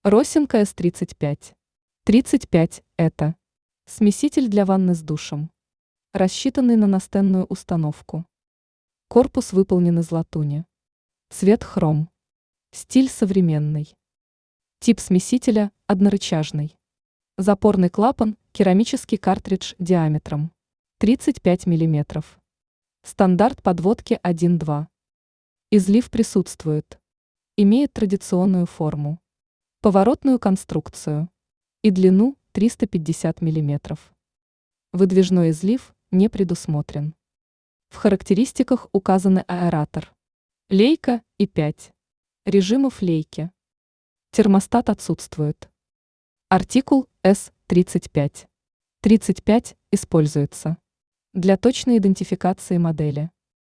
Росинка С-35. 35– это смеситель для ванны с душем, рассчитанный на настенную установку. Корпус выполнен из латуни. Цвет хром. Стиль современный. Тип смесителя – однорычажный. Запорный клапан – керамический картридж диаметром 35 мм. Стандарт подводки 1-2. Излив присутствует. Имеет традиционную форму, поворотную конструкцию и длину 350 мм. Выдвижной излив не предусмотрен. В характеристиках указаны аэратор, лейка и 5 режимов лейки. Термостат отсутствует. Артикул С-35. 35 используется для точной идентификации модели.